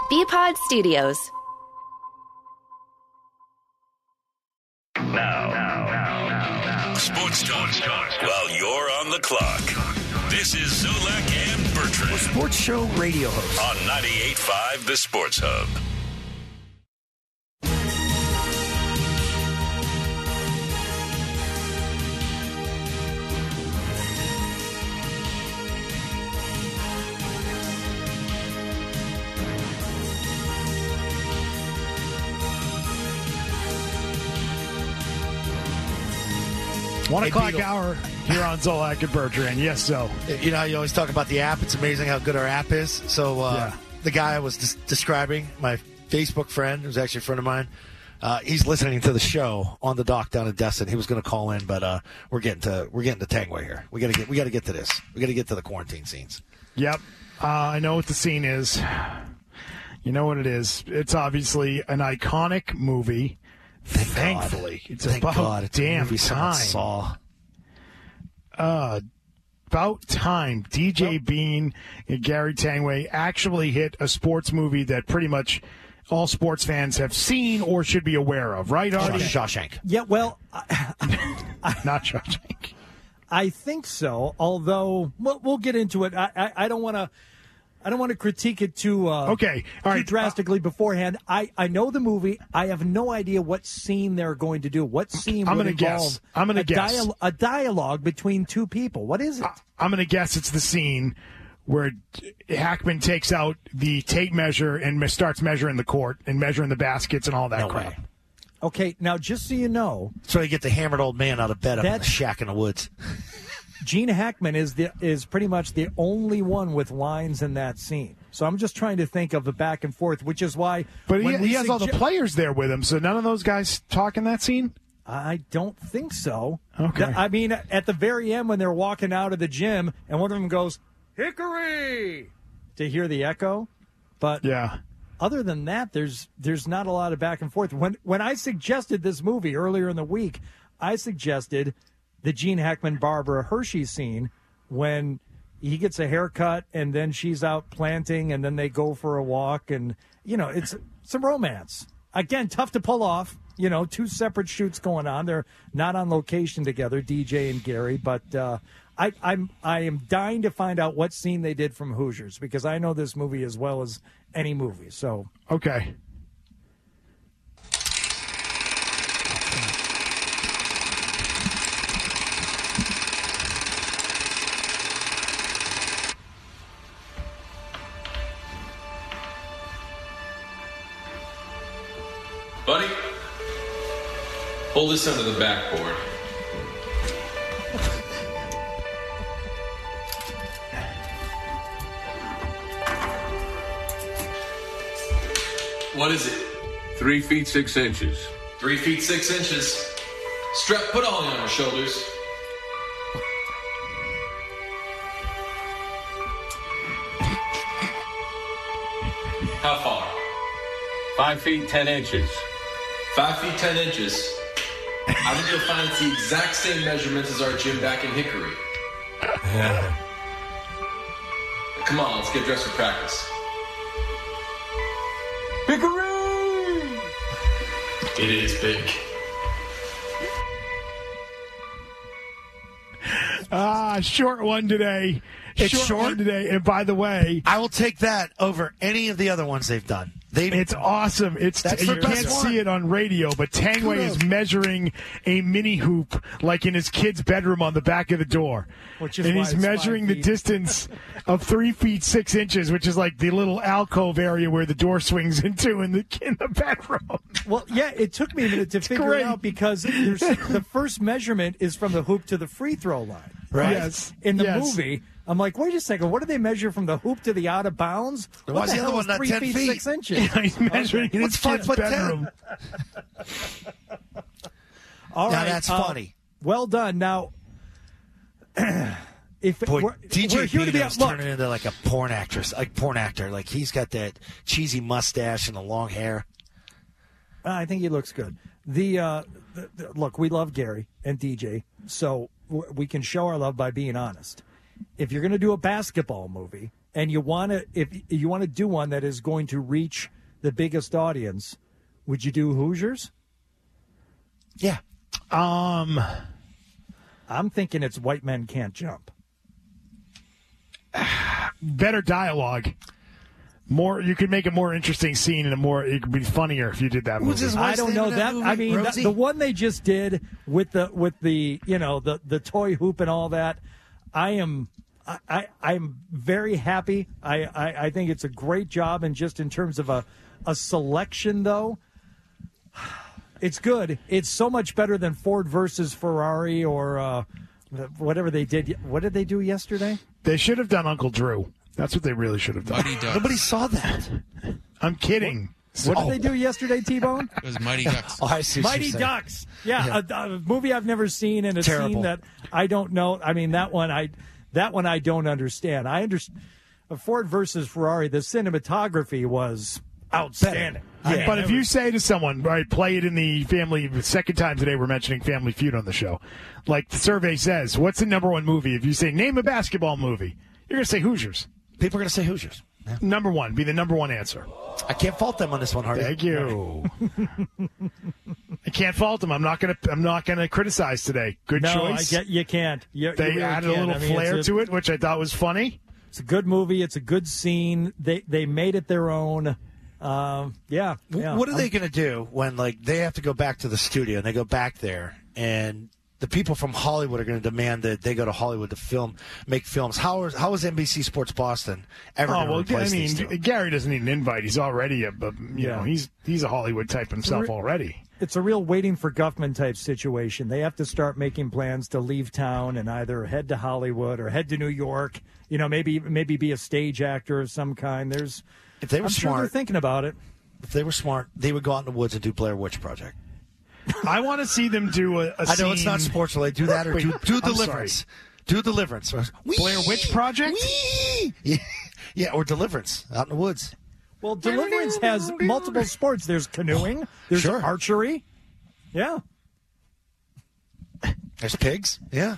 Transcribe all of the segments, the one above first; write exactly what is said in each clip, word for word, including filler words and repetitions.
B-Pod Studios. Now, now, now, now. Sports Talk while you're on the clock. This is Zolak and Bertrand. A sports show radio host. On ninety-eight point five The Sports Hub. One Hey, o'clock Beagle. hour here on Zolak and Bertrand. Yes, so. You know, you always talk about the app. It's amazing how good our app is. So uh, Yeah. the guy I was des- describing, my Facebook friend, who's actually a friend of mine, uh, he's listening to the show on the dock down in Destin. He was going to call in, but uh, we're getting to we're getting to Tangway here. We got to get we got to get to this. We got to get to the quarantine scenes. Yep. Uh, I know what the scene is. You know what it is. It's obviously an iconic movie. Thank Thankfully. God. It's Thank about God. It's a damn movie someone time. Saw. Uh, about time D J Well- Bean and Gary Tangway actually hit a sports movie that pretty much all sports fans have seen or should be aware of, right, Artie? Shawshank. Yeah, well, Not Shawshank. I think so. Although we'll, we'll get into it. I, I, I don't want to. I don't want to critique it too. Uh, Okay, all too right. drastically beforehand. I, I know the movie. I have no idea what scene they're going to do. What scene? I'm would gonna guess. involve I'm gonna a guess. dial- a dialogue between two people. What is it? I'm going to guess it's the scene where Hackman takes out the tape measure and me- starts measuring the court and measuring the baskets and all that No crap. way. Okay, now just so you know, So you get the hammered old man out of bed up in the That's- shack in the woods. Gene Hackman is the is pretty much the only one with lines in that scene. So I'm just trying to think of the back and forth, which is why. But he, when we he has all the sugge- players there with him, so none of those guys talk in that scene? I don't think so. Okay. I mean, at the very end when they're walking out of the gym and one of them goes, "Hickory!" to hear the echo. But Yeah. other than that, there's there's not a lot of back and forth. When when I suggested this movie earlier in the week, I suggested the Gene Hackman Barbara Hershey scene when he gets a haircut and then she's out planting and then they go for a walk and you know it's some romance. Again, tough to pull off. You know, two separate shoots going on. They're not on location together, D J and Gary. But uh, I, I'm I am dying to find out what scene they did from Hoosiers because I know this movie as well as any movie. So Okay. Buddy, pull this under the backboard. What is it? Three feet six inches. Three feet six inches. Strap, put all on your shoulders. How far? Five feet ten inches. Five feet ten inches. I think you'll find it's the exact same measurement as our gym back in Hickory. Come on, let's get dressed for practice. Hickory! It is big. Ah, short one today. It's short, short? one today. And by the way, I will take that over any of the other ones they've done. They it's awesome. It's That's you the can't best one. see it on radio, but Tangway is Kudos. measuring a mini hoop like in his kid's bedroom on the back of the door. Which is and why he's it's measuring five the feet. distance of three feet six inches, which is like the little alcove area where the door swings into in the in the bedroom. Well, yeah, it took me a minute to figure great. it out because there's, the first measurement is from the hoop to the free throw line. Right. Yes. In the Yes. movie, I'm like, wait a second, what do they measure from the hoop to the out of bounds? Why What is the the other hell one is not three ten feet, feet? six inches? Yeah, he's measuring in his What's five kid's foot ten? bedroom. All Now right, that's uh, funny. Well done. Now, if Boy, we're, D J we're here to be Beano's look, turning into like a porn actress, like porn actor. Like he's got that cheesy mustache and the long hair. I think he looks good. The, uh, the, the look, we love Gary and D J, so w- we can show our love by being honest. If you're going to do a basketball movie and you want to if you want to do one that is going to reach the biggest audience, would you do Hoosiers? Yeah. Um, I'm thinking it's White Men Can't Jump. Better dialogue. More, you could make a more interesting scene and a more. It could be funnier if you did that movie. I don't know that. that I mean, the, the one they just did with the with the you know the the toy hoop and all that. I am. I, I I'm very happy. I, I I think it's a great job, and just in terms of a a selection though. It's good. It's so much better than Ford versus Ferrari or uh, whatever they did. What did they do yesterday? They should have done Uncle Drew. That's what they really should have done. Mighty Ducks. Nobody saw that. I'm kidding. What Oh. did they do yesterday, T-Bone? It was Mighty Ducks. Oh, I see what Mighty you're saying. Ducks. Yeah, Yeah. A, a movie I've never seen and a Terrible. scene that I don't know. I mean, that one I that one I don't understand. I understand. Ford versus Ferrari. The cinematography was outstanding. I mean, But it if you was- say to someone, right, play it in the family, the second time today we're mentioning Family Feud on the show, like the survey says, what's the number one movie? If you say, name a basketball movie, you're going to say Hoosiers. People are going to say Hoosiers. Yeah. Number one, be the number one answer. I can't fault them on this one, Hardy. Thank you. I can't fault them. I'm not going to. I'm not going to criticize today. Good no, choice. I get you can't. You, they you really added can't. a little I mean, flair it's a- to it, which I thought was funny. It's a good movie. It's a good scene. They they made it their own. Um, yeah, yeah. What are they I'm- going to do when, like, they have to go back to the studio and they go back there and the people from Hollywood are going to demand that they go to Hollywood to film, make films? How is how is N B C Sports Boston ever Oh going to well, replace I these two? mean, Gary doesn't need an invite. He's already a, a you Yeah. know, he's he's a Hollywood type himself re- already. It's a real waiting for Guffman type situation. They have to start making plans to leave town and either head to Hollywood or head to New York. You know, maybe maybe be a stage actor of some kind. There's, If they were I'm sure they're smart, thinking about it. if they were smart, they would go out in the woods and do Blair Witch Project. I want to see them do a, a I know it's not scene- sports related. Do that or Wait, do, do I'm Deliverance. Do Deliverance. Blair Witch Project? Whee! Yeah, yeah, or Deliverance out in the woods. Well, Deliverance has multiple sports. There's canoeing. There's Sure. archery. Yeah. There's pigs. Yeah.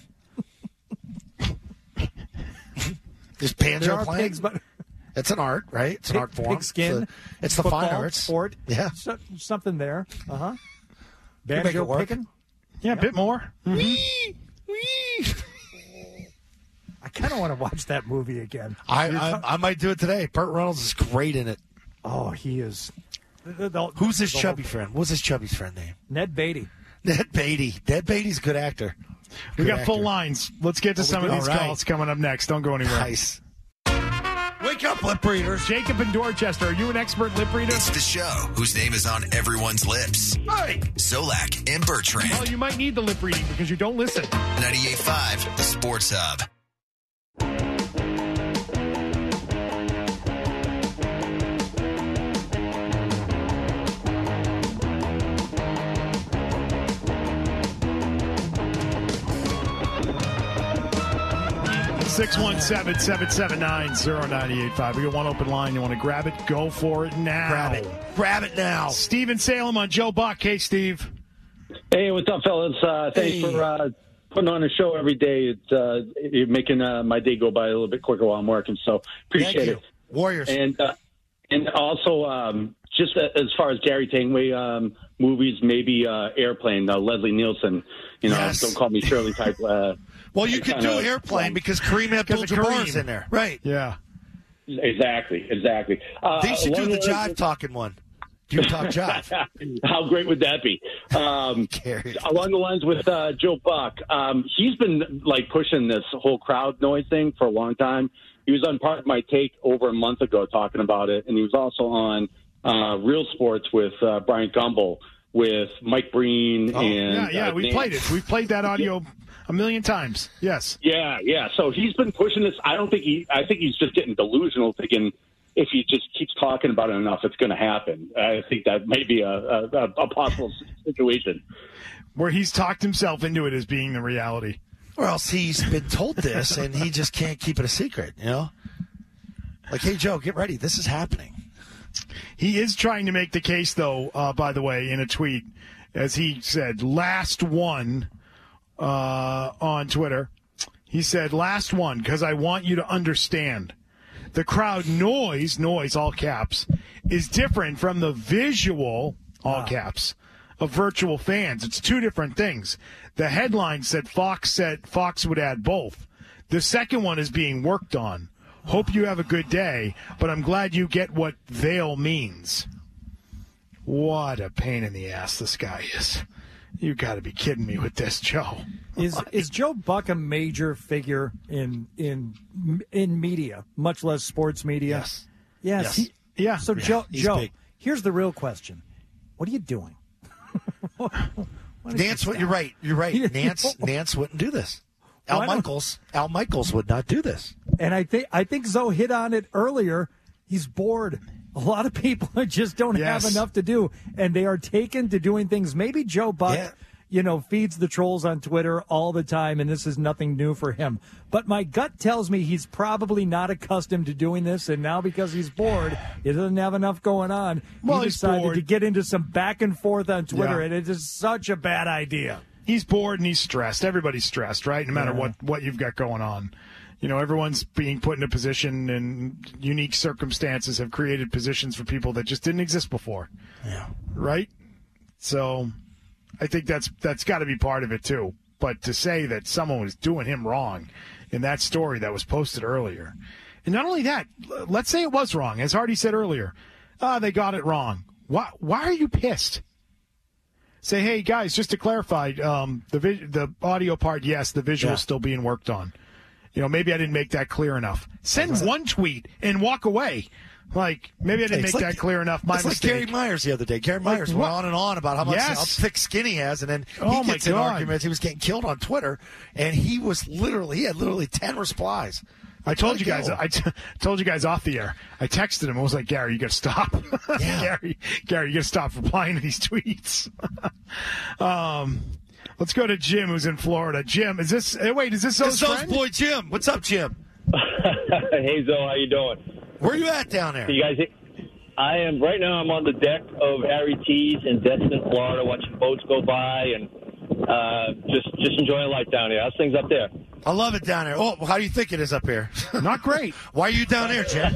There's banjo There are playing. pigs, but It's an art, right? It's an pig, art form. pigskin. It's, the- it's the football, fine arts. Sport. Yeah. So, something there. Uh huh. make it Banjo work. picking. Yeah, a bit more. Whee! Whee! I kind of want to watch that movie again. I, You're I ta- I might do it today. Burt Reynolds is great in it. oh, he is. the- the- Who's his the- chubby friend? What's his chubby friend name? Ned Beatty. Ned Beatty. Ned Beatty's a good actor. We Good got full actor. lines. Let's get to Oh, we some of do? these All right. calls coming up next. Don't go anywhere. Nice. Wake up, lip readers. Jacob in Dorchester, are you an expert lip reader? It's the show whose name is on everyone's lips. Hey. Zolak and Bertrand. Well, you might need the lip reading because you don't listen. ninety-eight point five, the Sports Hub. six one seven, seven seven nine, zero nine eight five. We got one open line. You want to grab it? Go for it now. Grab it. Grab it now. Steve in Salem on Joe Buck. Hey, Steve. Hey, what's up, fellas? Uh, thanks Hey. for uh, putting on a show every day. It's uh, you're making uh, my day go by a little bit quicker while I'm working, so appreciate Thank you. it. Warriors. And uh, and also, um, just as far as Gary Tanguay um, movies, maybe uh, Airplane, uh, Leslie Nielsen. You know, Yes. Don't Call Me Shirley type. Uh, well, you could do kinda- Airplane because Kareem Because of Abdul-Jabbar's Kareem. in there. Right. Yeah. Exactly, exactly. Uh, They should do one the more- jive talking one. Do you talk jive? How great would that be? Um, Gary. along the lines with uh, Joe Buck, um, he's been like pushing this whole crowd noise thing for a long time. He was on Part of My Take over a month ago talking about it, and he was also on uh, Real Sports with uh, Brian Gumbel with Mike Breen Oh, and Yeah, yeah. uh, We Nance. played it. We've played that audio a million times. Yes. Yeah, yeah. So he's been pushing this. I don't think he. I think he's just getting delusional, thinking if he just keeps talking about it enough, it's going to happen. I think that may be a, a, a possible situation. Where he's talked himself into it as being the reality. Or else he's been told this and he just can't keep it a secret, you know? Like, hey, Joe, get ready. This is happening. He is trying to make the case, though, uh, by the way, in a tweet, as he said, last one uh, on Twitter. He said, last one, because I want you to understand. the crowd noise, noise, all caps, is different from the visual, all Wow. caps, of virtual fans. It's two different things. The headline said Fox said Fox would add both. The second one is being worked on. Hope you have a good day, but I'm glad you get what veil means. What a pain in the ass this guy is. You got to be kidding me with this, Joe. Is is Joe Buck a major figure in in in media, much less sports media? Yes. Yes. Yes. He- Yeah. So Yeah, Joe, he's Joe, big. here's the real question: what are you doing? Why don't you Nance, stop? you're right. You're right. Nance, Nance wouldn't do this. Al Why don't- Michaels, Al Michaels would not do this. And I think I think Zoe hit on it earlier. He's bored. A lot of people just don't Yes. have enough to do, and they are taken to doing things. Maybe Joe Buck, Yeah. you know, feeds the trolls on Twitter all the time, and this is nothing new for him. But my gut tells me he's probably not accustomed to doing this, and now because he's bored, he doesn't have enough going on. Well, he he's decided bored. to get into some back and forth on Twitter, Yeah. and it is such a bad idea. He's bored and he's stressed. Everybody's stressed, right? No matter Yeah. what, what you've got going on. You know, everyone's being put in a position, and unique circumstances have created positions for people that just didn't exist before. Yeah. Right? So I think that's that's got to be part of it, too. But to say that someone was doing him wrong in that story that was posted earlier. And not only that, l- let's say it was wrong. As Hardy said earlier, ah, they got it wrong. Why, why are you pissed? Say, hey, guys, just to clarify, um, the vis- the audio part, yes, the visual's Yeah. still being worked on. You know, maybe I didn't make that clear enough. Send one tweet and walk away. Like, maybe I didn't It's make like- that clear enough. My it's mistake. like Gary Myers the other day. Gary Like, Myers what? went on and on about how much Yes. how thick skin he has, and then Oh, he my gets in God. arguments. He was getting killed on Twitter, and he was literally he had literally ten replies. I told you Gotta guys. go. I t- told you guys off the air. I texted him. I was like, Gary, you got to stop. Yeah. Gary, Gary, you got to stop replying to these tweets. um, let's go to Jim, who's in Florida. Jim, is this? Hey, wait, is this It's Zoe's Zoe's friend? boy Jim. What's up, Jim? Hey, Zoe, how you doing? Where you at down there? You guys, I am right now. I'm on the deck of Harry T's in Destin, Florida, watching boats go by and uh, just just enjoying life down here. How's things up there? I love it down there. Oh, how do you think it is up here? Not great. Why are you down there, Jim?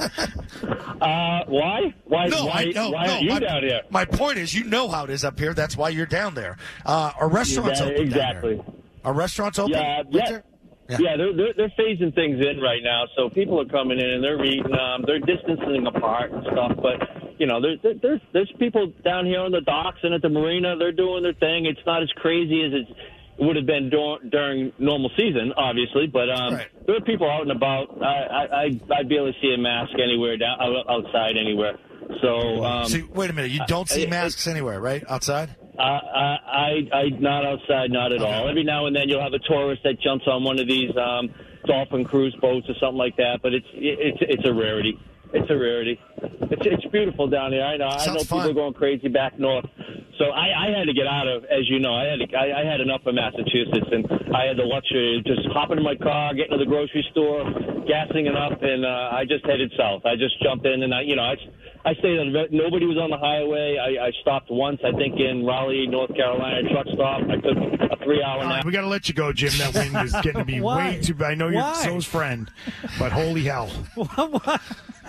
Uh, why? Why? No, why, I no, why no. are you my, down here? my point is, you know how it is up here. That's why you're down there. Uh, are restaurants Yeah, open exactly. down there? Are restaurants open? Yeah, Right yeah. there? Yeah, they're, they're they're phasing things in right now, so people are coming in and they're eating. Um, they're distancing apart and stuff, but you know, there's there's there's people down here on the docks and at the marina. They're doing their thing. It's not as crazy as it would have been dur- during normal season, obviously, but um, Right. there are people out and about. I I I, I barely see a mask anywhere down out- outside anywhere. So um, See, wait a minute. You don't see it- masks anywhere, right? Outside? Uh, I, I, I, not outside, not at all. Every now and then you'll have a tourist that jumps on one of these um, dolphin cruise boats or something like that, but it's it's it's a rarity. It's a rarity. It's it's beautiful down here. I know. I know Sounds people fun. are going crazy back north. So I, I had to get out of, as you know, I had to, I, I had enough of Massachusetts, and I had the luxury of just hopping in my car, getting to the grocery store, gassing it up, and uh, I just headed south. I just jumped in, and I, you know, I. I stayed on. Nobody was on the highway. I, I stopped once, I think, in Raleigh, North Carolina, truck stop. I took a three-hour All right, nap. we got to let you go, Jim. That wind is getting to be Why? way too. I know you're Why? Zoe's friend, but holy hell, what?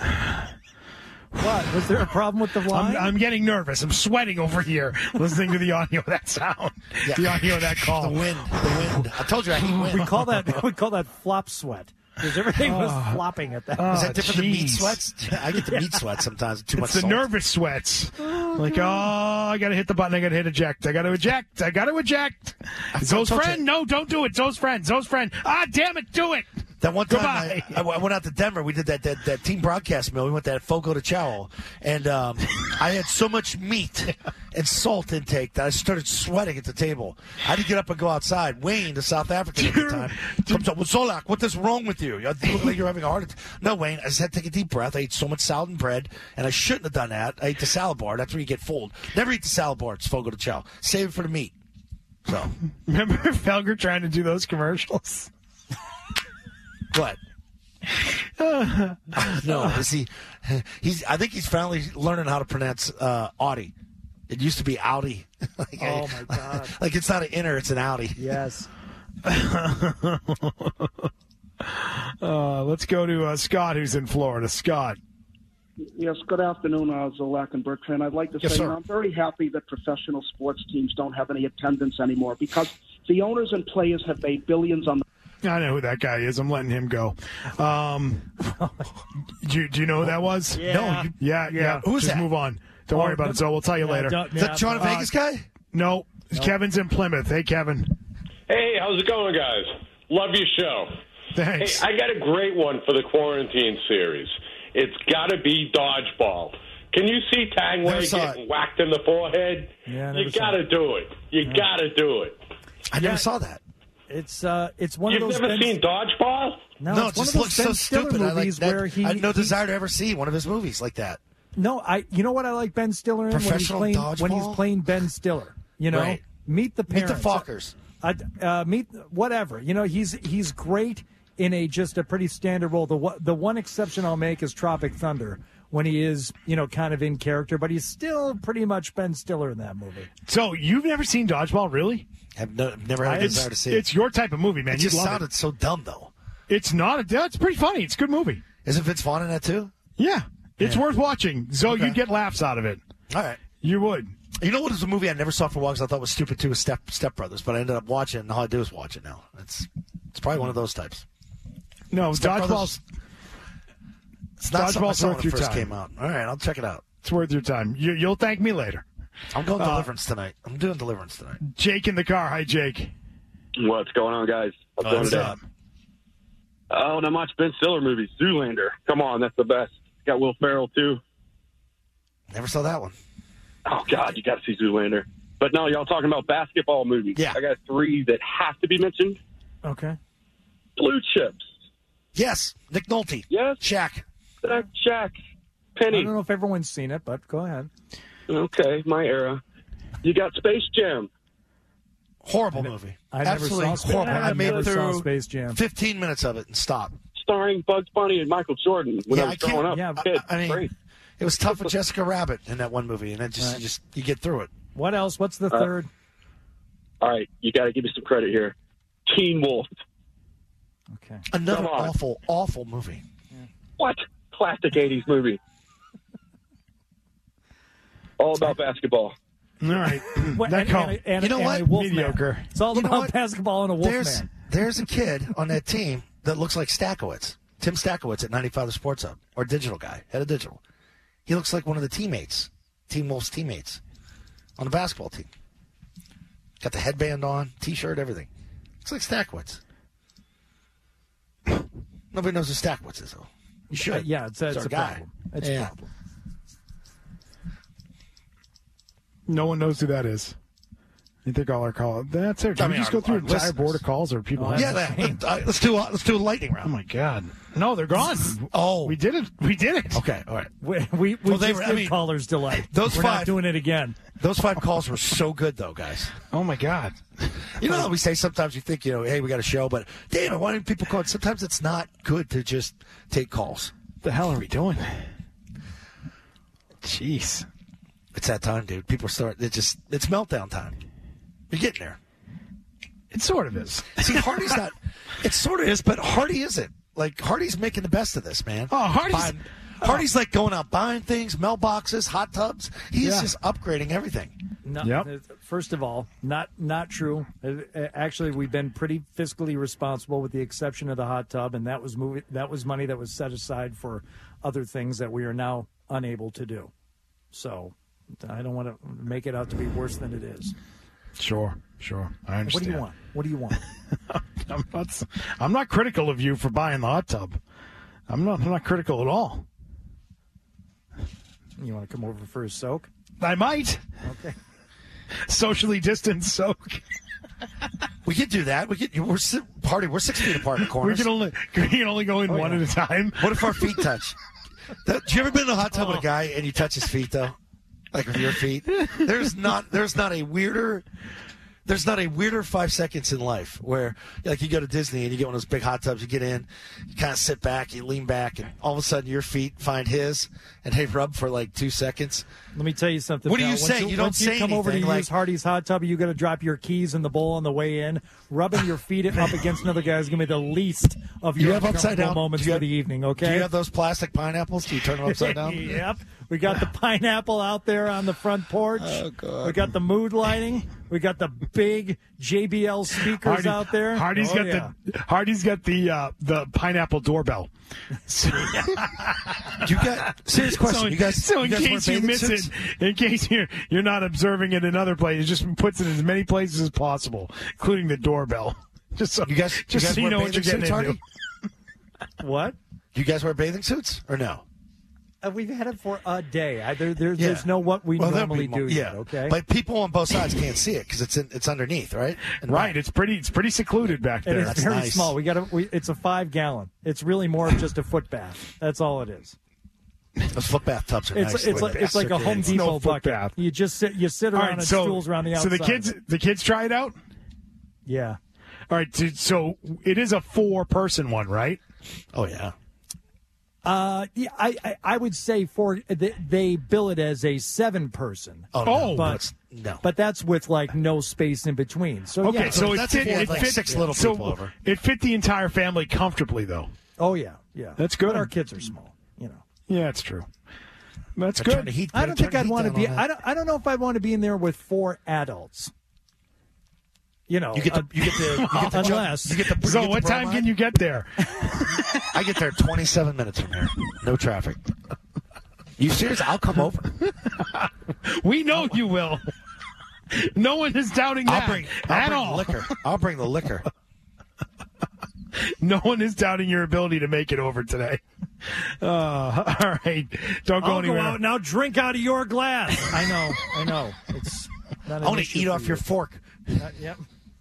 What? Was there a problem with the line? I'm, I'm getting nervous. I'm sweating over here listening to the audio of that sound, Yeah. the audio of that call. The wind. The wind. I told you I hate wind. we call that we call that flop sweat because everything was flopping at that. Is that different than meat jeez. sweats? I get the meat sweats sometimes. Too much It's the salt. nervous sweats. Like, oh, I got to hit the button. I got to hit eject. I got to eject. I got to eject. Zoe's told you. friend? No, don't do it. Zoe's friend. Zoe's friend. Ah, damn it. Do it. That one time I, Goodbye. I, I went out to Denver. We did that, that, that team broadcast meal. We went to that Fogo de Chao. And um, I had so much meat and salt intake that I started sweating at the table. I had to get up and go outside. Wayne, the South African at the time, comes up with Zolak, what is wrong with you? You look like you're having a heart attack. No, Wayne, I just had to take a deep breath. I ate so much salad and bread, and I shouldn't have done that. I ate the salad bar. That's where you get fooled. Never eat the salad bar. It's Fogo de Chao. Save it for the meat. So, Remember Felger trying to do those commercials? what? No, is he? He's. I think he's finally learning how to pronounce uh, Audi. It used to be Audi. like, Oh, my God. Like it's not an inner, it's an Audi. Yes. Uh, let's go to uh, Scott, who's in Florida. Scott. Yes, good afternoon, uh, Zolak and Bertrand. I'd like to Yes, say sir. you know, I'm very happy that professional sports teams don't have any attendance anymore because the owners and players have made billions on the I know who that guy is. I'm letting him go. Um, do, you, do you know who that was? Yeah. No, you- Yeah, yeah. yeah. Who's Just that? move on. Don't Oh, worry about it. So we'll tell you yeah, later. don't- Is that John uh, Vegas guy? No, Kevin's in Plymouth. Hey, Kevin. Hey, how's it going, guys? Love your show. Thanks. Hey, I got a great one for the quarantine series. It's got to be Dodgeball. Can you see Never Tangway saw getting whacked in the forehead? Yeah, I never you saw got to it. do it. You Yeah. got to do it. I never Yeah. saw that. It's uh, it's one You've of those. never Ben, seen Dodgeball? no, No, it it's one just of looks those so Ben Stiller stupid. I like movies that. where he. I had no he- desire to ever see one of his movies like that. No, I. You know what I like Ben Stiller in when he's Professional playing when he's dodgeball? playing Ben Stiller. You know, Right. Meet the Meet Parents. the Fockers. Uh, uh, meet whatever. You know, he's he's great in a just a pretty standard role. The one- the one exception I'll make is Tropic Thunder when he is you know kind of in character, but he's still pretty much Ben Stiller in that movie. So you've never seen Dodgeball, really? I've no, never had a It's, desire to see it. it's your type of movie, man. It You just love sounded it. so dumb, though. It's not. A, it's pretty funny. It's a good movie. Isn't Vince Vaughn in that, too? Yeah, it's Yeah. worth watching. So Okay. you'd get laughs out of it. All right. You would. You know what was a movie I never saw for a while because I thought was stupid, too, was Step, Step Brothers, but I ended up watching it, and all I do is watch it now. It's it's probably one of those types. No, Step Dodgeball's. Brothers- It's not something I Dodgeball's saw worth when it your first time. came out. All right, I'll check it out. It's worth your time. You, you'll thank me later. I'm going Uh, Deliverance tonight. I'm doing Deliverance tonight. Jake in the car. Hi, Jake. What's going on, guys? What's Oh, going what's today? up? Oh, not much Ben Stiller movies. Zoolander. Come on, that's the best. Got Will Ferrell, too. Never saw that one. Oh, God, you got to see Zoolander. But no, y'all talking about basketball movies. Yeah. I got three that have to be mentioned. Okay. Blue Chips. Yes, Nick Nolte. Yes. Shaq. Shaq. Shaq. I Penny. don't know if everyone's seen it, but go ahead. Okay, my era. You got Space Jam. Horrible movie. I never Absolutely saw Space- horrible. I I made never it saw through Space Jam. fifteen minutes of it and stopped. Starring Bugs Bunny and Michael Jordan when Yeah, I I was can't- growing up. yeah, Kid. I mean, Great. it was tough with Jessica Rabbit in that one movie, and it just, Right. you just you get through it. What else? What's the Uh, third? All right, you got to give me some credit here. Teen Wolf. Okay. Another Come on. awful, awful movie. What? Classic eighties movie. All about basketball. All right. What- that and, call, and, and, You know and what? a wolf Mediocre. Man. It's all You know about what? basketball and a wolf There's man. there's a kid on that team that looks like Stakowitz, Tim Stakowitz at ninety-five The Sports Hub, or Digital Guy, head of Digital. He looks like one of the teammates, Team Wolf's teammates, on the basketball team. Got the headband on, T-shirt, everything. Looks like Stakowitz. Nobody knows who Stakowitz is, though. You should. Uh, yeah, it's, a- it's our a guy. problem. It's Yeah. a problem. No one knows who that is. You think all our call? That's it. Can I we mean, just our- go through our an entire listeners. board of calls or people? Oh, have- Yeah, that, let, uh, let's do a, let's do a lightning Oh round. my God! No, they're gone. Oh, We did it. We did it. okay, all right. We we, we Well, they just were- I did mean, callers delight. those We're five- not doing it again. Those five calls were so good, though, guys. Oh my God! You know how we say sometimes you think, you know, hey, we got a show, but damn, why don't people call? Sometimes it's not good to just take calls. What the hell are we doing? Jeez. It's that time, dude. People start. It just it's meltdown time. You're getting there. It sort of is. See, Hardy's not. It sort of is, but Hardy isn't. Like Hardy's making the best of this, man. Oh, Hardy's- Buying- Hardy's like going out buying things, mailboxes, hot tubs. He's Yeah. just upgrading everything. No, Yep. uh, First of all, not not true. Uh, uh, Actually, we've been pretty fiscally responsible, with the exception of the hot tub, and that was movie, that was money that was set aside for other things that we are now unable to do. So, I don't want to make it out to be worse than it is. Sure, sure. I understand. What do you want? What do you want? I'm not. I'm not critical of you for buying the hot tub. I'm not. I'm not critical at all. You want to come over for a soak? I might. Okay. Socially distanced soak. We could do that. We could. We're si- party. We're six feet apart in the We corners. can only. We can only go in Oh, one yeah. at a time. What if our feet touch? That, do you ever been in a hot tub with a guy and you touch his feet though, like with your feet? There's not. There's not a weirder there's not a weirder five seconds in life where, like, you go to Disney and you get one of those big hot tubs. You get in, you kind of sit back, you lean back, and all of a sudden your feet find his, and they rub for like two seconds. Let me tell you something. What do pal. you say? Once You don't once say you come over to anything, like- use Hardy's hot tub, you got to drop your keys in the bowl on the way in. Rubbing your feet up against another guy is going to be the least of You your have upside down moments do you for have- the evening. Do Okay. you have those plastic pineapples? Do you turn them upside down? Yep. We got the pineapple out there on the front porch. Oh, God. We got the mood lighting. We got the big J B L speakers Hardy- out there. Hardy's Oh, got yeah. the Hardy's got the uh, the pineapple doorbell. So, You got serious question. So, you guys, so you in guys wear case you bathing miss suits? it, in case you're you're not observing it in other places, just puts it in as many places as possible, including the doorbell. Just so You guys, just you guys so you wear know what you're bathing getting suits, into. Hardy? What? Do you guys wear bathing suits or no? Uh, we've had it for a day. I, there, there, Yeah. There's no what we Well, there'll normally be more- do yeah. yet, okay? But people on both sides can't see it because it's in, it's underneath, right? And Right, it's pretty it's pretty secluded back And there. it's That's very nice. small. We got a, we, It's a five gallon. It's really more of just a foot bath. That's all it is. Those foot bath tubs are It's nice. it's like it's like a Home It's no Depot foot bucket. bath. You just sit you sit All around right, on so, stools around the so outside. the kids the kids try it out. Yeah. All right, so- so it is a four person one, right? Oh yeah. Uh, yeah, I, I I would say for they, they bill it as a seven person. Oh, no. Oh, but That's- no. but that's with like no space in between. So Okay, yeah, so, it that's fit, for, it like, fit six little so people over. It fit the entire family comfortably, though. oh yeah, yeah, That's good. But our kids are small, you know. Yeah, that's true. That's Gotta turn good. the heat- I gotta don't turn think the I'd heat want to down be. on I that. don't. I don't know if I'd want to be in there with four adults. You know, You get the uh, you get the you get the jump- unless you get the. So, you get what the time bromide? can you get there? I get there twenty-seven minutes from here. No traffic. You serious? I'll come over. We know you will. No one is doubting I'll that bring I'll at bring all. the liquor. I'll bring the liquor. No one is doubting your ability to make it over today. Uh, all right, don't go I'll anywhere. go out now. Drink out of your glass. I know. I know. It's. Not an I want issue to eat for off you. your fork. Uh, yep.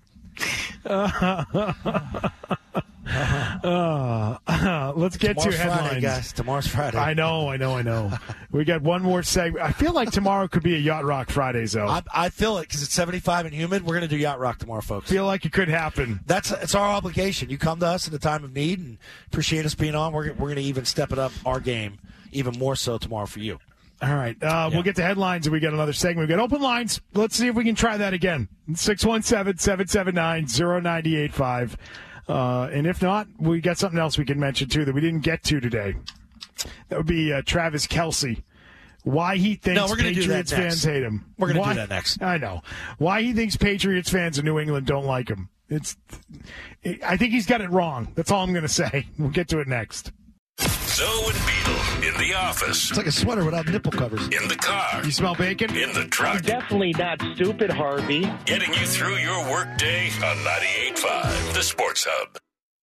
Uh, uh, let's get Tomorrow's to headlines. Friday, guys. Tomorrow's Friday. I know, I know, I know. We got one more segment. I feel like tomorrow could be a Yacht Rock Fridays, though. I, I feel it because it's seventy-five and humid. We're going to do Yacht Rock tomorrow, folks. feel like it could happen. That's it's our obligation. You come to us in a time of need and appreciate us being on. We're we're going to even step it up our game even more so tomorrow for you. All right. Uh, We'll get to headlines and we got another segment. We got open lines. Let's see if we can try that again. six one seven, seven seven nine, zero nine eight five. Uh, and if not, we got something else we can mention, too, that we didn't get to today. That would be uh, Travis Kelce. Why he thinks No, we're gonna do that Patriots next. fans hate him. We're gonna do Why- that next. I know. Why he thinks Patriots fans in New England don't like him. It's. I think he's got it wrong. That's all I'm going to say. We'll get to it next. Zoe and Beetle in the office, It's like a sweater without nipple covers. in the car, You smell bacon? in the truck, Definitely not stupid, Harvey. getting you through your workday on ninety-eight point five, the Sports Hub.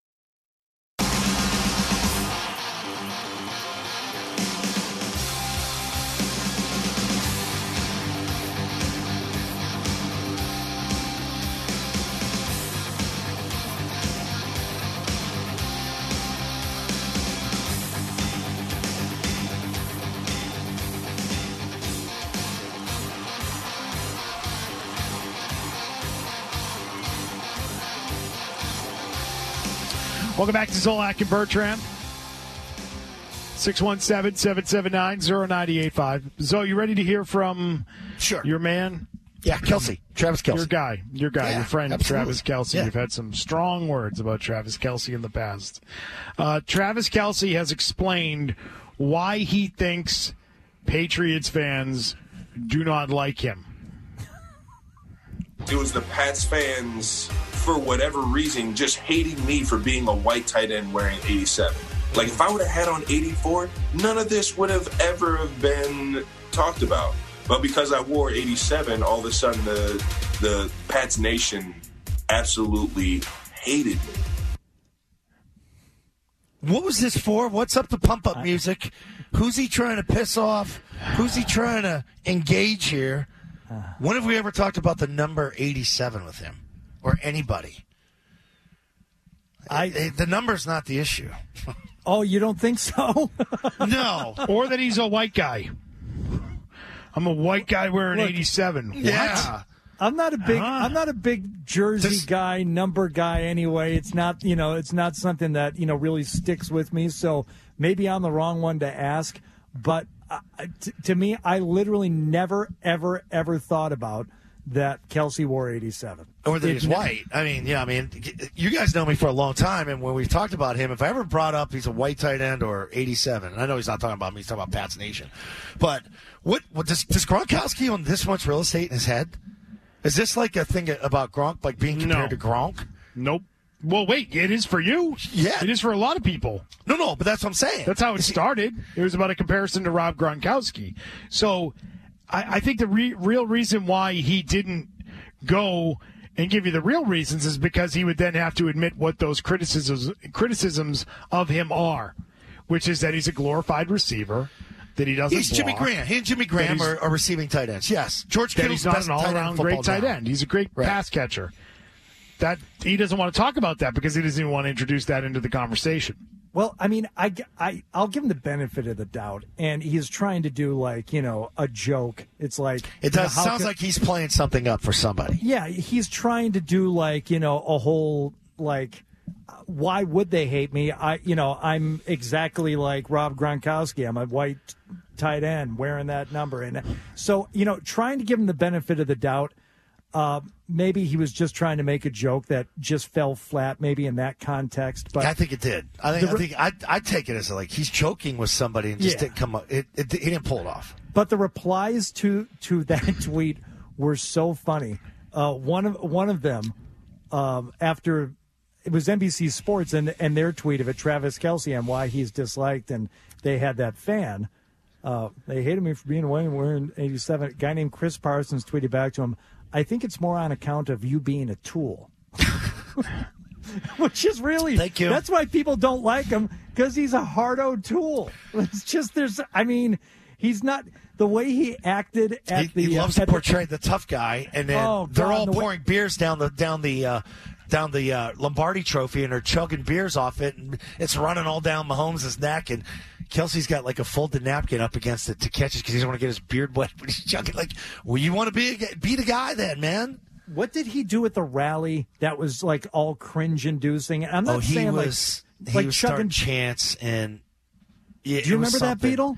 Welcome back to Zolak and Bertrand. six one seven, seven seven nine, zero nine eight five. Zoe, you ready to hear from Sure. your man? Yeah, Kelce. Travis Kelce. Your guy. Your guy, Yeah, your friend, absolutely. Travis Kelce. Yeah. You've had some strong words about Travis Kelce in the past. Uh, Travis Kelce has explained why he thinks Patriots fans do not like him. It was the Pats fans, for whatever reason, just hating me for being a white tight end wearing eighty-seven. Like, if I would have had on eighty-four, none of this would have ever have been talked about. But because I wore eighty-seven, all of a sudden the the Pats Nation absolutely hated me. What was this for? What's up to pump up music? Who's he trying to piss off? Who's he trying to engage here? When have we ever talked about the number eighty-seven with him or anybody? I, the number's not the issue. Oh, you don't think so? No. Or that he's a white guy. I'm a white guy wearing Look, eighty-seven. Yeah. I'm not a big Huh? I'm not a big jersey This- guy, number guy anyway. It's not, you know, it's not something that, you know, really sticks with me. So maybe I'm the wrong one to ask, but uh, t- to me, I literally never ever ever thought about that Kelsey wore eighty-seven. Or that It he's ne- white. I mean, yeah, I mean, you guys know me for a long time, and when we've talked about him, if I ever brought up he's a white tight end or eighty-seven, and I know he's not talking about me, he's talking about Pat's Nation. But what, what does, does Gronkowski own this much real estate in his head? Is this like a thing about Gronk, like being compared No. to Gronk? Nope. Well, wait, it is for you. Yeah. It is for a lot of people. No, no, but that's what I'm saying. That's how it started. It was about a comparison to Rob Gronkowski. So I, I think the re- real reason why he didn't go and give you the real reasons is because he would then have to admit what those criticisms criticisms of him are, which is that he's a glorified receiver, that he doesn't He's Jimmy block, Graham. He and Jimmy that Graham he's- are, are receiving tight ends. Yes. George that Kittle's he's the not best an tight end in all-around football great tight now. end. He's a great Right. pass catcher. That he doesn't want to talk about that because he doesn't even want to introduce that into the conversation. Well, I mean, I, I, I'll give him the benefit of the doubt, and he's trying to do, like, you know, a joke. It's like... It you know, does. how Sounds can- like he's playing something up for somebody. Yeah, he's trying to do, like, you know, a whole, like, why would they hate me? I, you know, I'm exactly like Rob Gronkowski. I'm a white tight end wearing that number. And so, you know, trying to give him the benefit of the doubt. Uh, maybe he was just trying to make a joke that just fell flat, maybe in that context. But I think it did. I think. The I think. I I take it as like he's joking with somebody and just Yeah. didn't come up. It, it. He didn't pull it off. But the replies to to that tweet were so funny. Uh, one of one of them, um, after it was N B C Sports and and their tweet of it, Travis Kelce, and why he's disliked, and they had that fan. Uh, they hated me for being white and wearing eighty-seven. A guy named Chris Parsons tweeted back to him, I think it's more on account of you being a tool. Which is really, Thank you. That's why people don't like him, because he's a hard-o tool. It's just, there's, I mean, he's not, the way he acted at He, the. he loves uh, to at the- portray the tough guy, and then Oh, they're God, all the way- pouring beers down the down the uh, down the uh, Lombardi Trophy, and they're chugging beers off it, and it's running all down Mahomes' neck, and Kelsey's got like a folded napkin up against it to catch it because he doesn't want to get his beard wet, but he's chugging like, well, you want to be a, be the guy then, man. What did he do at the rally that was like all cringe-inducing? I'm not oh, he saying was like, he like was chugging. starting chants, and yeah, Do you it was remember that, something. Beetle?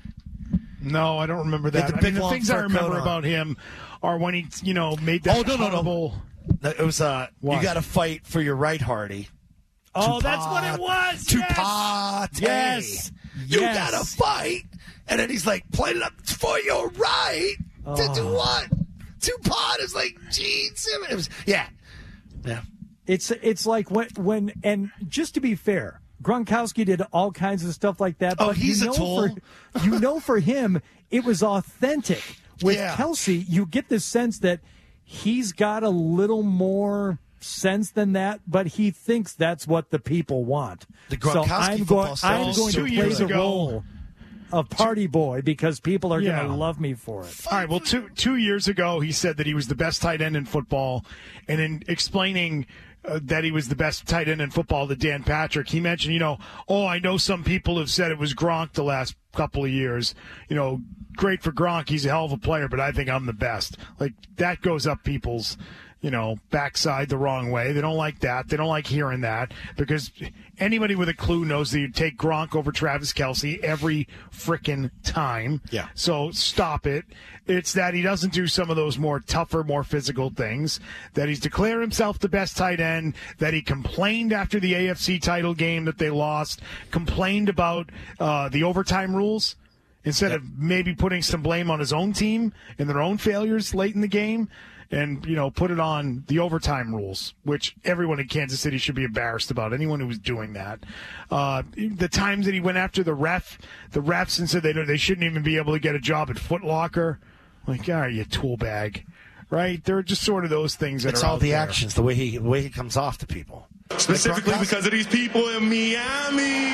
No, I don't remember that. Had the I big mean, the long things I fur remember coat on. about him are when he, you know, made that Oh, no, no, no. horrible. It was uh, What? you got to fight for your right, Hardy. Oh, that's what it was. To Yes. party. Yes. You Yes. gotta fight. And then he's like, playing it up for your right to do Oh. what? To pot is like Gene Simmons. It was, yeah. Yeah. It's it's like when when and just to be fair, Gronkowski did all kinds of stuff like that. Oh, but he's you a know tool. For, you know, for him, it was authentic. With Yeah. Kelsey, you get the sense that he's got a little more sense than that, but he thinks that's what the people want. The so Gronkowski I'm football going, style I'm is going so to play years the ago- role of party boy because people are Yeah. going to love me for it. All right. Well, two two years ago, he said that he was the best tight end in football, and in explaining uh, that he was the best tight end in football to Dan Patrick, he mentioned, you know, oh, I know some people have said it was Gronk the last couple of years. You know, great for Gronk, he's a hell of a player, but I think I'm the best. Like that goes up people's, you know, backside the wrong way. They don't like that. They don't like hearing that because anybody with a clue knows that you take Gronk over Travis Kelce every frickin' time. Yeah. So stop it. It's that he doesn't do some of those more tougher, more physical things, that he's declared himself the best tight end, that he complained after the A F C title game that they lost, complained about uh, the overtime rules instead Yep. of maybe putting some blame on his own team and their own failures late in the game. And, you know, put it on the overtime rules, which everyone in Kansas City should be embarrassed about, anyone who was doing that. Uh, the times that he went after the ref, the refs and said they don't, they shouldn't even be able to get a job at Foot Locker. Like, all right, you tool bag. Right? There are just sort of those things that It's are all out the there. actions, the way he the way he comes off to people. Specifically Like Gronkowski. because of these people in Miami.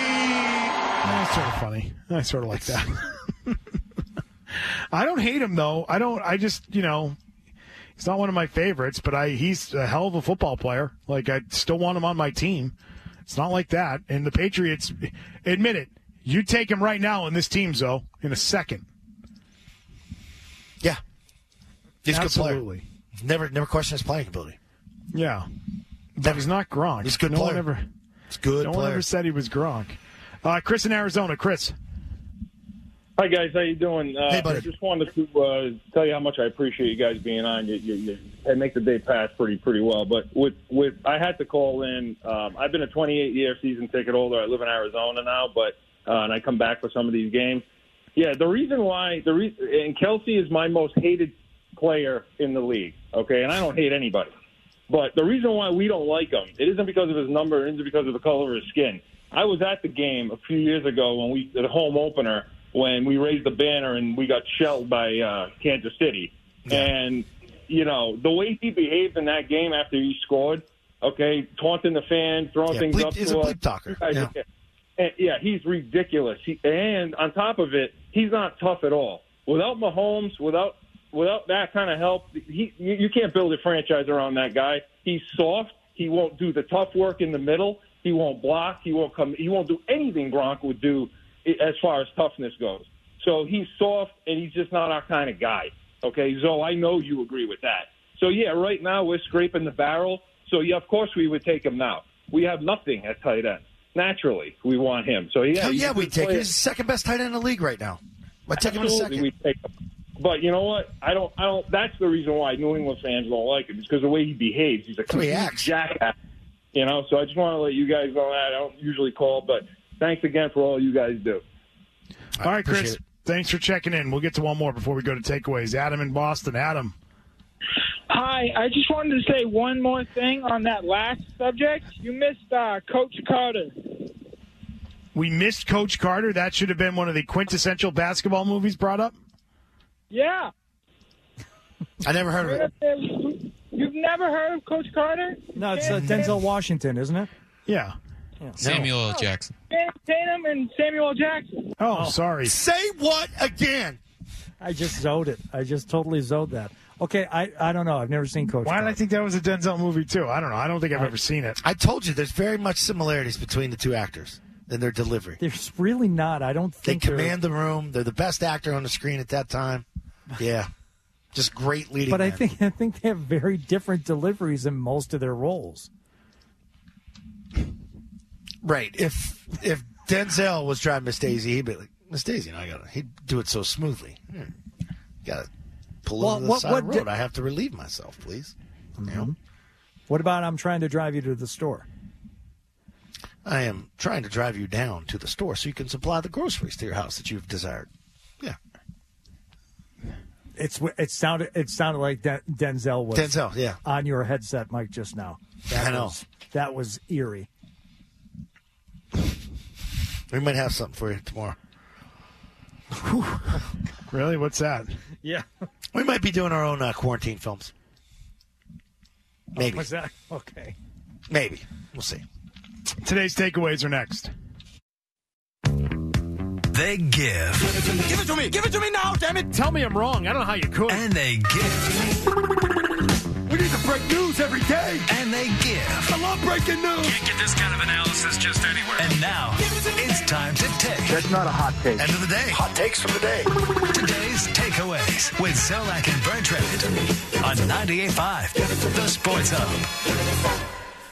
That's sort of funny. I sort of like that. I don't hate him, though. I don't, I just, you know, he's not one of my favorites, but I he's a hell of a football player. Like, I still want him on my team. It's not like that. And the Patriots, admit it, you take him right now in this team, Zoe, in a second. Yeah. He's a good player. Absolutely. Never, never questioned his playing ability. Yeah, but he's not Gronk. He's a good no player. One ever, He's good. No player. one ever said he was Gronk. Uh, Chris in Arizona. Chris. Hi, guys. How you doing? Uh, Hey, buddy. I just wanted to uh, tell you how much I appreciate you guys being on. You, you, you and make the day pass pretty pretty well. But with with I had to call in. Um, I've been a twenty-eight year season ticket holder. I live in Arizona now, but uh, and I come back for some of these games. Yeah, the reason why the re- and Kelsey is my most hated player in the league. Okay, and I don't hate anybody, but the reason why we don't like him, it isn't because of his number, it isn't because of the color of his skin. I was at the game a few years ago when we the home opener. When we raised the banner and we got shelled by uh, Kansas City. Yeah. And, you know, the way he behaved in that game after he scored, okay, taunting the fans, throwing Yeah, things bleep, up he's to a us. bleep talker. Yeah. And, yeah, he's ridiculous. He, and on top of it, he's not tough at all. Without Mahomes, without without that kind of help, he you, you can't build a franchise around that guy. He's soft. He won't do the tough work in the middle. He won't block. He won't come. He won't do anything Gronk would do as far as toughness goes. So he's soft, and he's just not our kind of guy. Okay, Zoe, I know you agree with that. So, yeah, right now we're scraping the barrel. So, yeah, of course we would take him now. We have nothing at tight end. Naturally, we want him. So, yeah. Hell he's yeah, a we good take him. player. He's the second best tight end in the league right now. I take him in a Absolutely, second. we take him. But you know what? I don't. I don't. That's the reason why New England fans don't like him. It's because of the way he behaves. He's a The way he complete acts. jackass. You know. So I just want to let you guys know that. I don't usually call, but thanks again for all you guys do. All right, Chris. appreciate it. Thanks for checking in. We'll get to one more before we go to takeaways. Adam in Boston. Adam. Hi, I just wanted to say one more thing on that last subject. You missed uh, Coach Carter. We missed Coach Carter. That should have been one of the quintessential basketball movies brought up. Yeah. I never heard of it. You've never heard of Coach Carter? No, it's uh, Denzel Washington, isn't it? Yeah. yeah. Samuel L. Jackson. Channing Tatum and Samuel L. Jackson. Oh, sorry. Say what again? I just zoned it. I just totally zoned that. Okay, I, I don't know. I've never seen Coach Why Carter. did I think that was a Denzel movie, too? I don't know. I don't think I've ever seen it. I told you there's very much similarities between the two actors in their delivery. There's really not. I don't They think they're- command the room. They're the best actor on the screen at that time. Yeah. Just great leading But I men. think I think they have very different deliveries in most of their roles. Right. If if Denzel was driving Miss Daisy, he'd be like, Miss Daisy, I got He'd do it so smoothly. Hmm. Got to pull Well, over the what- side what of the road. di- I have to relieve myself, please. You know? What about I'm trying to drive you to the store? I am trying to drive you down to the store so you can supply the groceries to your house that you've desired. Yeah. It's it sounded it sounded like Den- Denzel was Denzel, yeah. on your headset mic just now. That I know. Was, that was eerie. We might have something for you tomorrow. Really? What's that? Yeah. We might be doing our own uh, quarantine films. Maybe. Was that okay? Maybe. We'll see. Today's takeaways are next. They give. Give it to me. Give it to me. Give it to me now, damn it. Tell me I'm wrong. I don't know how you could. And they give. We need to break news every day. And they give. I love breaking news. Can't get this kind of analysis just anywhere. And now, it's time to take. That's not a hot take. End of the day. Hot takes from the day. Today's takeaways with Zolak and Bertrand on ninety-eight point five, The Sports Hub.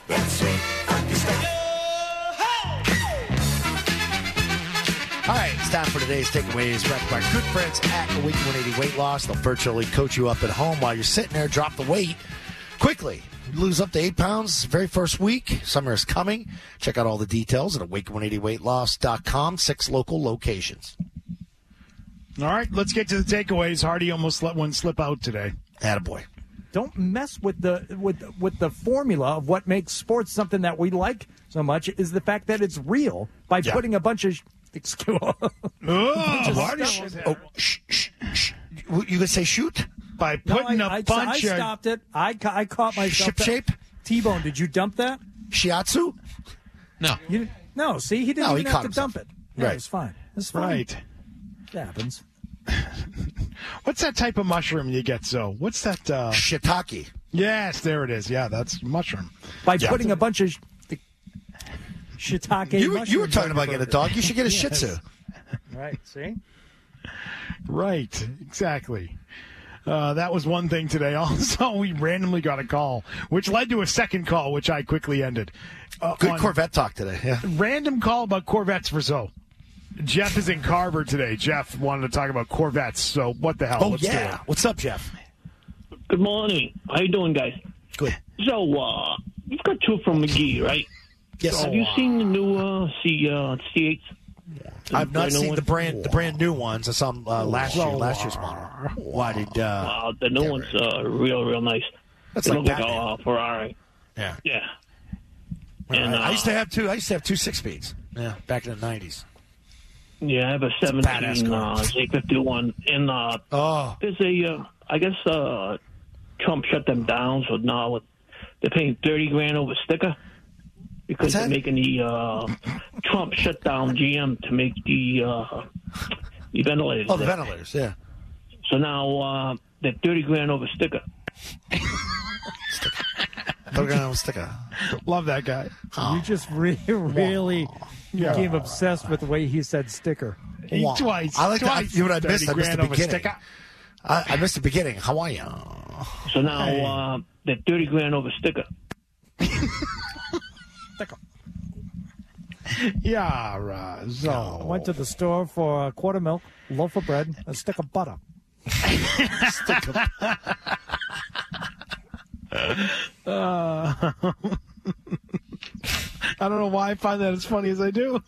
All right, it's time for today's takeaways. Brought to you by our good friends at Awaken one eighty Weight Loss. They'll virtually coach you up at home while you're sitting there. Drop the weight quickly. Lose up to eight pounds very first week. Summer is coming. Check out all the details at awaken one eighty weight loss dot com. Six local locations. All right, let's get to the takeaways. Hardy almost let one slip out today. Attaboy. Don't mess with the with with the formula of what makes sports something that we like so much is the fact that it's real by Yeah. putting a bunch of sh- excuse Oh, Hardy. Oh, shh, shh, shh. You could say shoot? By No, putting I, a I, bunch I of... stopped it. I, ca- I caught myself. Ship shape? T-Bone, did you dump that? Shiatsu? No. You, no, see, he didn't No, he even caught have to himself. dump it. Yeah, Right. It's fine. It's fine. Right. It happens. What's that type of mushroom you get, so? What's that? Uh... Shiitake. Yes, there it is. Yeah, that's mushroom. By Yeah. putting a bunch of sh- shiitake You, were- you were mushrooms talking on about your getting a burger. dog. You should get a Shih Yes. Tzu. Right, see? Right, exactly. Uh, that was one thing today. Also, we randomly got a call, which led to a second call, which I quickly ended. Uh, Good on- Corvette talk today. Yeah. Random call about Corvettes for Zoe. Jeff is in Carver today. Jeff wanted to talk about Corvettes, so what the hell? Oh, Let's do yeah. it. What's up, Jeff? Good morning. How you doing, guys? Good. So, uh, you've got two from McGee, right? Yes. So have you seen the new uh, C uh, C eights? I've not brand new seen one? the brand the brand new ones. I saw them uh, last year, last year's model. Why did uh, Wow, the new one's uh, real, real nice. That's They like look like a Batman. uh, Ferrari. Yeah. Yeah. I- And, I used to uh, have two. I used to have two six speeds. Yeah, back in the nineties. Yeah, I have a badass seventeen car. uh, J fifty-one, and uh, oh. there's a, uh, I guess uh, Trump shut them down, so now with, they're paying thirty grand over sticker because they're making the uh, Trump shut down G M to make the uh, the ventilators. Oh, the there. ventilators. Yeah. So now uh, they're thirty grand over sticker. They're gonna stick a. Love that guy. You just re- really Yeah. became obsessed with the way he said sticker. He twice. I like that. twice, You know what I thirty missed? I missed grand the over beginning. sticker. I, I missed the beginning. How are you? So now Hey. uh, they're thirty grand over sticker. Yeah, uh, so. I went to the store for a quart of milk, loaf of bread, a stick of butter. Stick of- Uh, I don't know why I find that as funny as I do.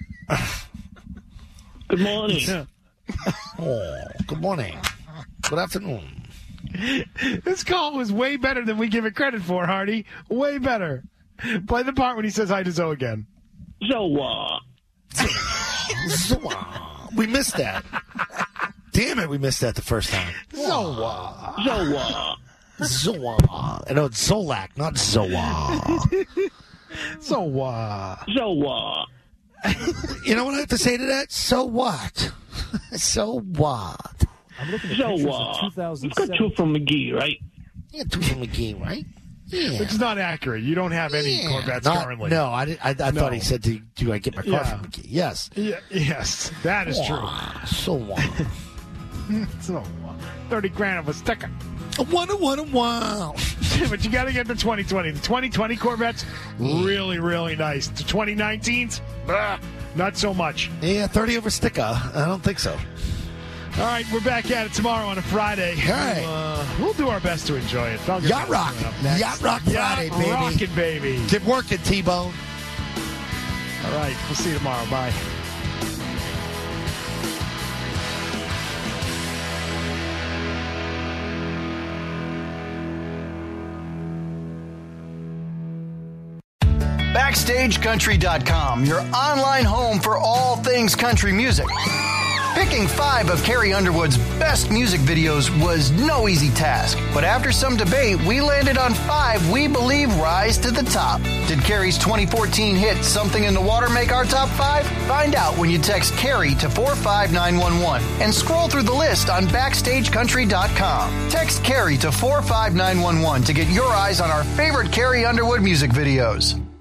Good morning. Oh, good morning. Good afternoon. This call was way better than we give it credit for, Hardy. Way better. Play the part when he says hi to Zoe again. So, uh, So, uh, we missed that. Damn it, we missed that the first time. Zoa. Zoa. Zoa. I know it's Zolak, not Zoa. Zoa. Zoa. You know what I have to say to that? So what? So what? I'm looking at So, pictures uh, of two thousand you've got seven. two from McGee, right? Yeah, two from McGee, right? Yeah. It's not accurate. You don't have any Yeah. Corvettes Not- currently. No, I, did, I, I No. thought he said, do, do I get my car Yeah. from McGee? Yes. Yeah, yes, that is true. So what? So, thirty grand of a sticker. One, one, one. But you got to get the twenty twenty. The twenty twenty Corvettes, really, really nice. The twenty nineteens, bah, not so much. Yeah, thirty over sticker. I don't think so. All right, we're back at it tomorrow on a Friday. All right. We'll, uh, we'll do our best to enjoy it. Don't get Yacht me Rock. coming up next. Yacht Rock Friday, Yacht baby. Rockin', baby. Get working, T-Bone. All right, we'll see you tomorrow. Bye. Backstage Country dot com, your online home for all things country music. Picking five of Carrie Underwood's best music videos was no easy task, but after some debate, we landed on five we believe rise to the top. Did Carrie's twenty fourteen hit Something in the Water make our top five? Find out when you text Carrie to four five nine one one and scroll through the list on Backstage Country dot com. Text Carrie to four five nine one one to get your eyes on our favorite Carrie Underwood music videos.